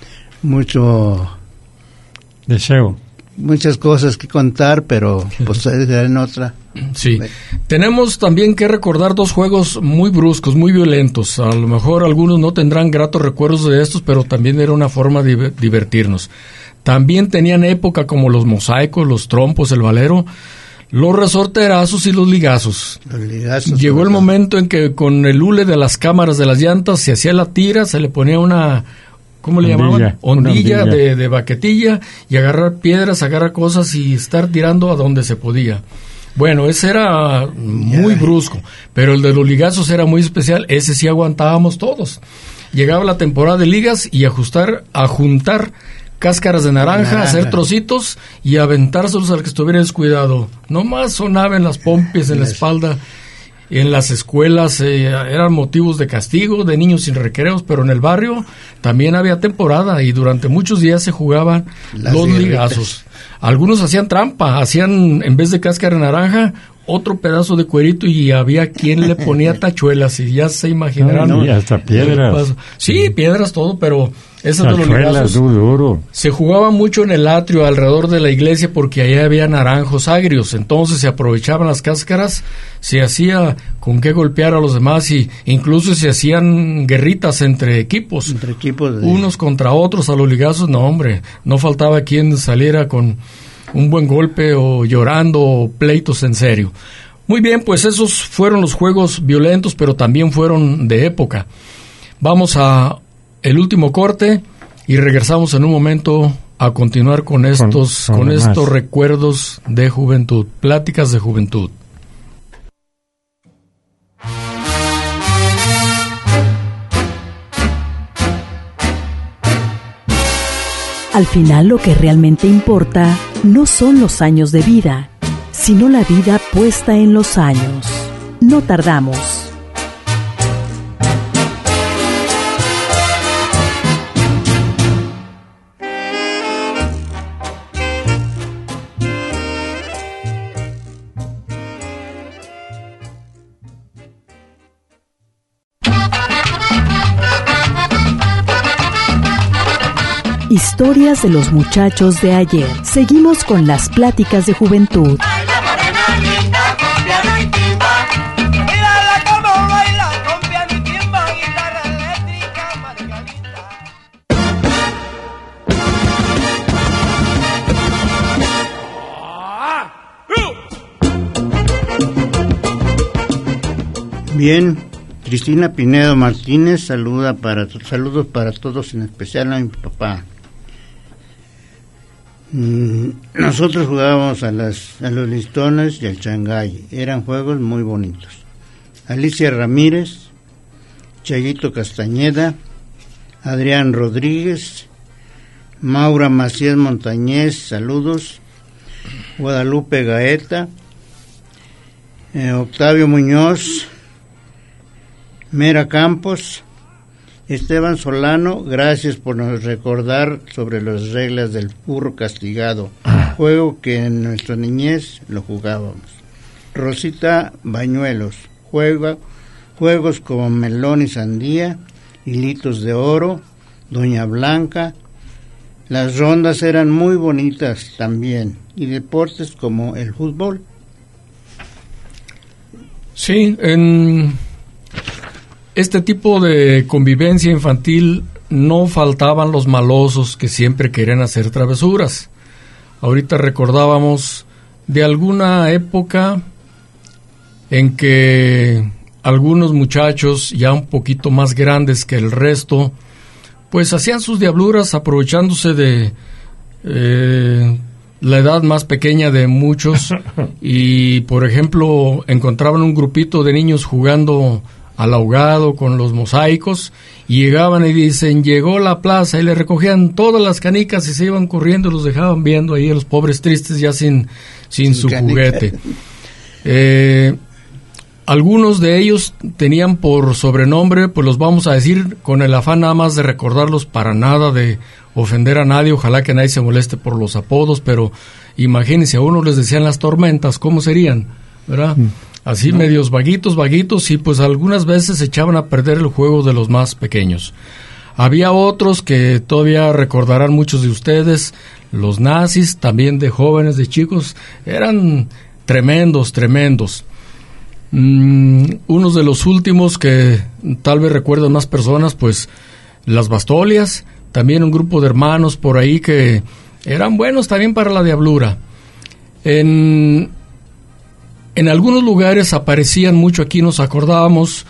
deseo, muchas cosas que contar, pero pues en otra. Sí, tenemos también que recordar dos juegos muy bruscos, muy violentos. A lo mejor algunos no tendrán gratos recuerdos de estos, pero también era una forma de divertirnos. También tenían época como los mosaicos, los trompos, el valero, los resorterazos y los ligazos. Llegó el momento en que con el hule de las cámaras de las llantas se hacía la tira, se le ponía una, ¿cómo le llamaban? Ondilla de baquetilla, y agarrar piedras, agarrar cosas y estar tirando a donde se podía. Bueno, ese era muy brusco, pero el de los ligazos era muy especial, ese sí aguantábamos todos. Llegaba la temporada de ligas y a juntar cáscaras de naranja, hacer trocitos y aventárselos al que estuviera descuidado. Nomás sonaba en las pompis, en la espalda. En las escuelas eran motivos de castigo, de niños sin recreos, pero en el barrio también había temporada y durante muchos días se jugaban los ligazos. Algunos hacían trampa, hacían en vez de cáscara de naranja otro pedazo de cuerito y había quien le ponía tachuelas y ya se imaginarán. Y hasta piedras. Sí, piedras, todo, pero esas de los ligazos duro. Se jugaba mucho en el atrio alrededor de la iglesia porque allá había naranjos agrios, entonces se aprovechaban las cáscaras, se hacía con qué golpear a los demás y incluso se hacían guerritas entre equipos unos contra otros. A los ligazos, no hombre, no faltaba quien saliera con un buen golpe o llorando o pleitos en serio. Muy bien, pues esos fueron los juegos violentos, pero también fueron de época. Vamos a el último corte y regresamos en un momento a continuar con estos recuerdos de juventud, pláticas de juventud. Al final, lo que realmente importa no son los años de vida, sino la vida puesta en los años. No tardamos. Historias de los muchachos de ayer. Seguimos con las pláticas de juventud. Bien, Cristina Pinedo Martínez saludos para todos, en especial a mi papá. Nosotros jugábamos a los listones y al changay, eran juegos muy bonitos. Alicia Ramírez, Chayito Castañeda, Adrián Rodríguez, Maura Macías Montañez, saludos. Guadalupe Gaeta, Octavio Muñoz, Mera Campos, Esteban Solano, gracias por nos recordar sobre las reglas del burro castigado, juego que en nuestra niñez lo jugábamos. Rosita Bañuelos, juegos como melón y sandía, hilitos de oro, Doña Blanca. Las rondas eran muy bonitas también, y deportes como el fútbol. Sí, en este tipo de convivencia infantil no faltaban los malosos que siempre querían hacer travesuras. Ahorita recordábamos de alguna época en que algunos muchachos ya un poquito más grandes que el resto, pues hacían sus diabluras aprovechándose de la edad más pequeña de muchos y, por ejemplo, encontraban un grupito de niños jugando al ahogado con los mosaicos y llegaban y dicen, llegó la plaza, y le recogían todas las canicas y se iban corriendo y los dejaban viendo ahí a los pobres tristes ya sin su juguete. Algunos de ellos tenían por sobrenombre, pues los vamos a decir con el afán nada más de recordarlos, para nada de ofender a nadie, ojalá que nadie se moleste por los apodos, pero imagínense, a uno les decían las tormentas, ¿cómo serían? ¿Verdad? Así ¿no? Medios vaguitos, y pues algunas veces echaban a perder el juego de los más pequeños. Había otros que todavía recordarán muchos de ustedes, los nazis, también de jóvenes, de chicos, eran tremendos. Unos de los últimos que tal vez recuerdan más personas, pues las Bastolias, también un grupo de hermanos por ahí que eran buenos también para la diablura. En algunos lugares aparecían mucho, aquí nos acordábamos,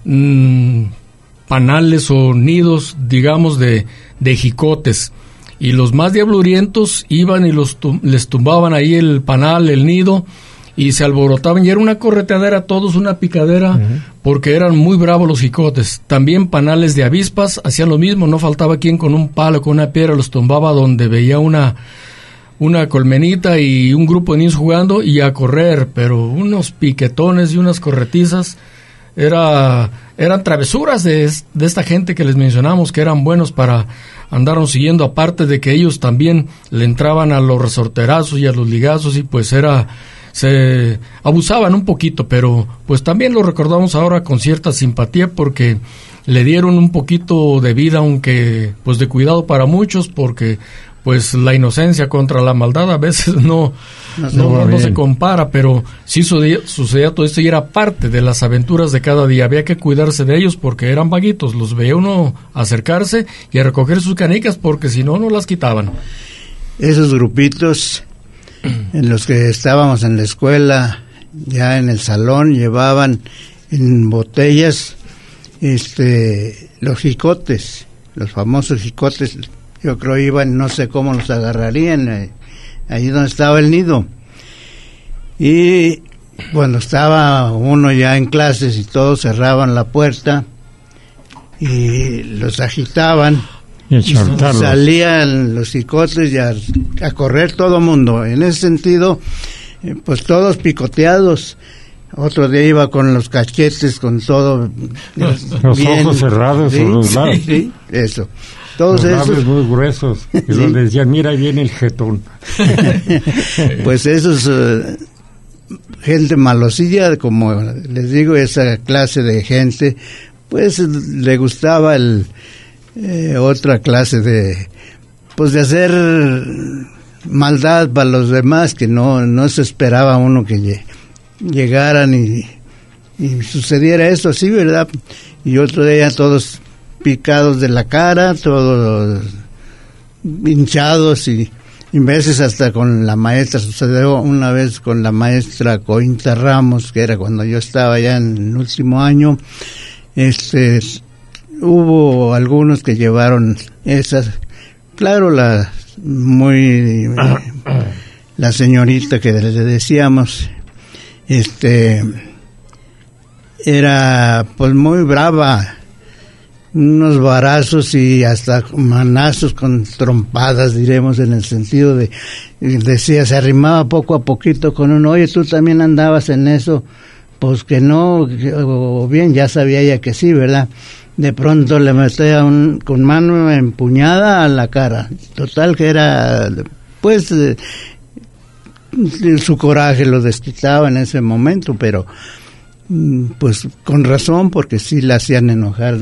panales o nidos, digamos, de jicotes. Y los más diablurientos iban y les tumbaban ahí el panal, el nido, y se alborotaban. Y era una correteadera, todos una picadera, porque eran muy bravos los jicotes. También panales de avispas hacían lo mismo, no faltaba quien con un palo, con una piedra los tumbaba donde veía una colmenita y un grupo de niños jugando y a correr, pero unos piquetones y unas corretizas. Eran travesuras de esta gente que les mencionamos, que eran buenos para andarnos siguiendo, aparte de que ellos también le entraban a los resorterazos y a los ligazos, y pues se abusaban un poquito, pero pues también lo recordamos ahora con cierta simpatía, porque le dieron un poquito de vida, aunque pues de cuidado para muchos, porque pues la inocencia contra la maldad a veces no se compara, pero sí sucedía todo esto y era parte de las aventuras de cada día. Había que cuidarse de ellos porque eran vaguitos, los veía uno acercarse y a recoger sus canicas, porque si no las quitaban. Esos grupitos en los que estábamos en la escuela, ya en el salón, llevaban en botellas los jicotes, los famosos jicotes. Yo creo iban, no sé cómo los agarrarían, ahí donde estaba el nido. Y cuando estaba uno ya en clases y todos cerraban la puerta y los agitaban, y salían los jicotes y a correr todo mundo. En ese sentido, pues todos picoteados. Otro día iba con los cachetes, con todo. Los bien, ojos cerrados, ¿sí? Los lados. Sí, eso. Todos los esos labios muy gruesos, y sí. Donde decían, mira, ahí viene el jetón. Pues esos, gente malosilla, como les digo, esa clase de gente, pues le gustaba otra clase de hacer maldad para los demás, que no se esperaba uno que llegaran y sucediera eso así, ¿verdad? Y otro día todos picados de la cara, todos hinchados y veces hasta con la maestra. Sucedió una vez con la maestra Cointa Ramos, que era cuando yo estaba ya en el último año. Hubo algunos que llevaron esas, claro, la señorita que le decíamos, era pues muy brava, unos varazos y hasta manazos con trompadas, diremos, en el sentido de, decía, se arrimaba poco a poquito con uno, oye, tú también andabas en eso, pues que no, o bien ya sabía ella que sí, ¿verdad? De pronto le metía con mano empuñada a la cara, total que era, pues, su coraje lo desquitaba en ese momento, pero pues con razón, porque sí la hacían enojar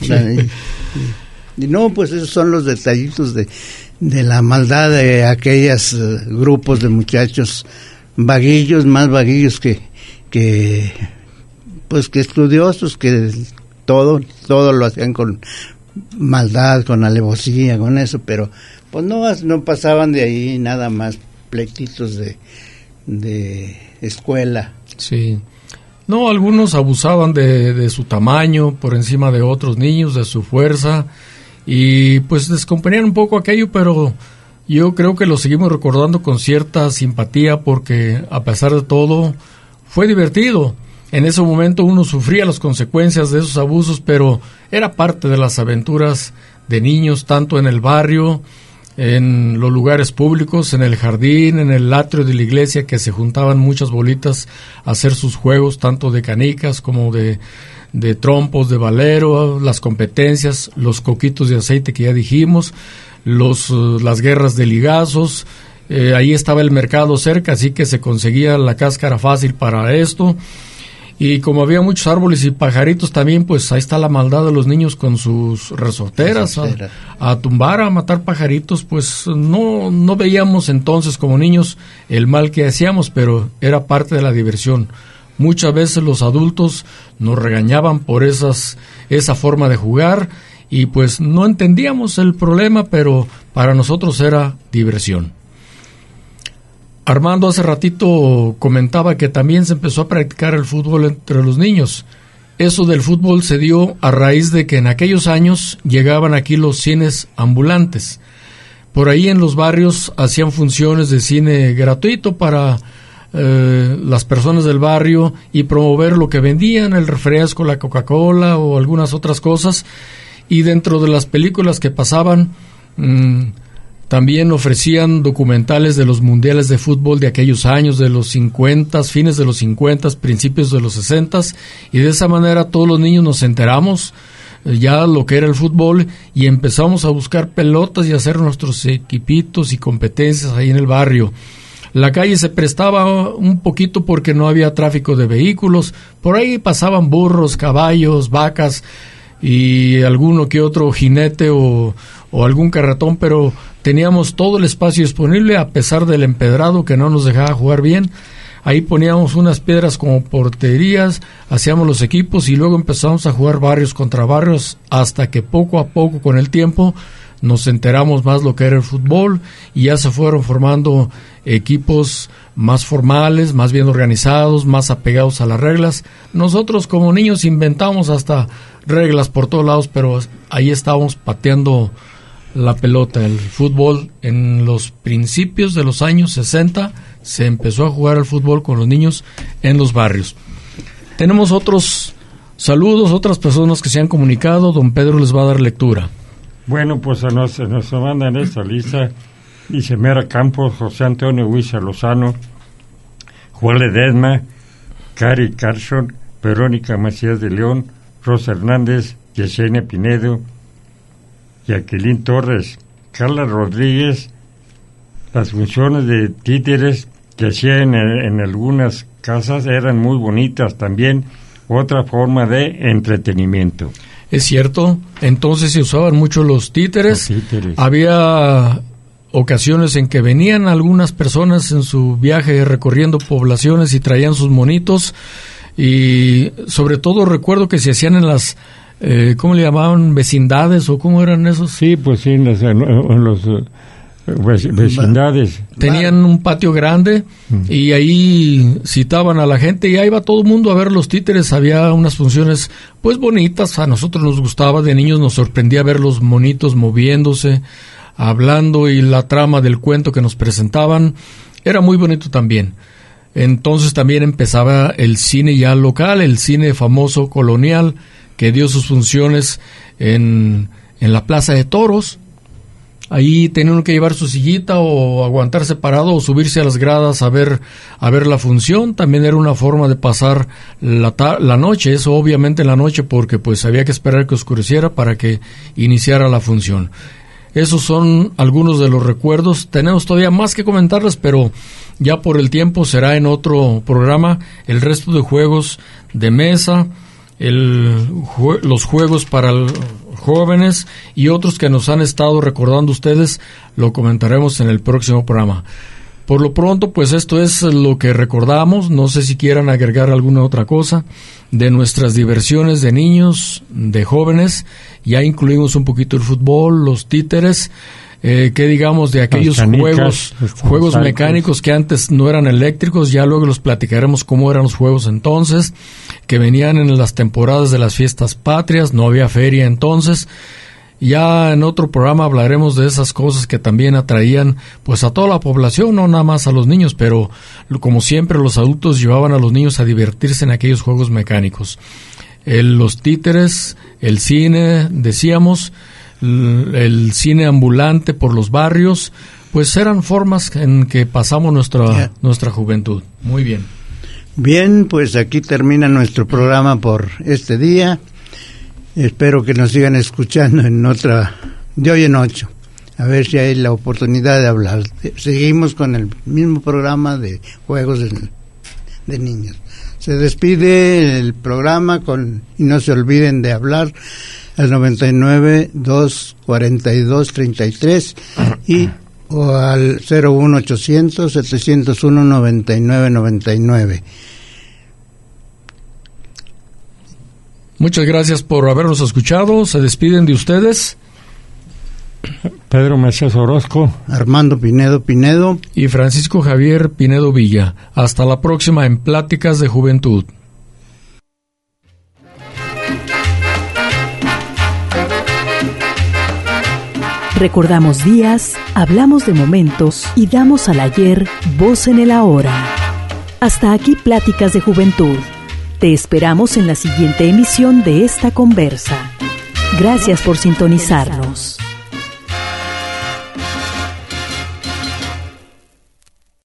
y no, pues esos son los detallitos de la maldad de aquellos grupos de muchachos vaguillos, más vaguillos que estudiosos, que todo lo hacían con maldad, con alevosía, con eso, pero pues no pasaban de ahí, nada más pleititos de escuela. Sí. No, algunos abusaban de su tamaño por encima de otros niños, de su fuerza, y pues descomponían un poco aquello, pero yo creo que lo seguimos recordando con cierta simpatía, porque a pesar de todo fue divertido. En ese momento uno sufría las consecuencias de esos abusos, pero era parte de las aventuras de niños, tanto en el barrio, en los lugares públicos, en el jardín, en el atrio de la iglesia, que se juntaban muchas bolitas a hacer sus juegos, tanto de canicas como de trompos, de valero, las competencias, los coquitos de aceite que ya dijimos, las guerras de ligazos. Ahí estaba el mercado cerca, así que se conseguía la cáscara fácil para esto. Y como había muchos árboles y pajaritos también, pues ahí está la maldad de los niños con sus resorteras, a tumbar, a matar pajaritos. Pues no veíamos entonces como niños el mal que hacíamos, pero era parte de la diversión. Muchas veces los adultos nos regañaban por esa forma de jugar, y pues no entendíamos el problema, pero para nosotros era diversión. Armando hace ratito comentaba que también se empezó a practicar el fútbol entre los niños. Eso del fútbol se dio a raíz de que en aquellos años llegaban aquí los cines ambulantes. Por ahí en los barrios hacían funciones de cine gratuito para las personas del barrio y promover lo que vendían, el refresco, la Coca-Cola o algunas otras cosas. Y dentro de las películas que pasaban, también ofrecían documentales de los mundiales de fútbol de aquellos años, de los 50, fines de los 50, principios de los 60, y de esa manera todos los niños nos enteramos ya lo que era el fútbol y empezamos a buscar pelotas y hacer nuestros equipitos y competencias ahí en el barrio. La calle se prestaba un poquito porque no había tráfico de vehículos, por ahí pasaban burros, caballos, vacas y alguno que otro jinete o algún carretón, pero teníamos todo el espacio disponible a pesar del empedrado que no nos dejaba jugar bien. Ahí poníamos unas piedras como porterías, hacíamos los equipos y luego empezamos a jugar barrios contra barrios hasta que poco a poco con el tiempo nos enteramos más lo que era el fútbol y ya se fueron formando equipos más formales, más bien organizados, más apegados a las reglas. Nosotros como niños inventamos hasta reglas por todos lados, pero ahí estábamos pateando la pelota. El fútbol en los principios de los años 60 se empezó a jugar al fútbol con los niños en los barrios. Tenemos otros saludos, otras personas que se han comunicado. Don Pedro les va a dar lectura. Bueno, pues nos mandan esta lista. Dice Mera Campos, José Antonio Huiza Lozano, Juan Ledesma, Cari Carson, Verónica Macías de León, Rosa Hernández, Yesenia Pinedo, Jacqueline Torres, Carla Rodríguez. Las funciones de títeres que hacían en algunas casas eran muy bonitas también, otra forma de entretenimiento. Es cierto, entonces se usaban mucho los títeres. Había ocasiones en que venían algunas personas en su viaje recorriendo poblaciones y traían sus monitos, y sobre todo recuerdo que se hacían en las ¿cómo le llamaban? ¿Vecindades o cómo eran esos? Sí, pues sí, en los vecindades. Tenían un patio grande y ahí citaban a la gente y ahí iba todo el mundo a ver los títeres. Había unas funciones pues bonitas, a nosotros nos gustaba, de niños nos sorprendía ver los monitos moviéndose, hablando, y la trama del cuento que nos presentaban era muy bonito también. Entonces también empezaba el cine ya local, el cine famoso colonial, que dio sus funciones en la Plaza de Toros. Ahí tenían que llevar su sillita o aguantarse parado o subirse a las gradas a ver la función. También era una forma de pasar la noche, eso obviamente en la noche, porque pues había que esperar que oscureciera para que iniciara la función. Esos son algunos de los recuerdos. Tenemos todavía más que comentarles, pero ya por el tiempo será en otro programa. El resto de juegos de mesa, los juegos para jóvenes y otros que nos han estado recordando ustedes, lo comentaremos en el próximo programa. Por lo pronto, pues esto es lo que recordamos. No sé si quieran agregar alguna otra cosa de nuestras diversiones de niños, de jóvenes. Ya incluimos un poquito el fútbol, los títeres, que digamos de aquellos juegos mecánicos que antes no eran eléctricos. Ya luego los platicaremos cómo eran los juegos entonces, que venían en las temporadas de las fiestas patrias, no había feria entonces. Ya en otro programa hablaremos de esas cosas que también atraían pues a toda la población, no nada más a los niños, pero como siempre los adultos llevaban a los niños a divertirse en aquellos juegos mecánicos. Los títeres, el cine, decíamos, el cine ambulante por los barrios, pues eran formas en que pasamos nuestra juventud. Muy bien. Bien, pues aquí termina nuestro programa por este día. Espero que nos sigan escuchando de hoy en 8. A ver si hay la oportunidad de hablar. Seguimos con el mismo programa de juegos de niños. Se despide el programa y no se olviden de hablar al 99-242-33 o al 01800-701-9999. Muchas gracias por habernos escuchado. Se despiden de ustedes Pedro Macías Orozco, Armando Pinedo y Francisco Javier Pinedo Villa. Hasta la próxima en Pláticas de Juventud. Recordamos días, hablamos de momentos y damos al ayer voz en el ahora. Hasta aquí Pláticas de Juventud. Te esperamos en la siguiente emisión de esta conversa. Gracias por sintonizarnos.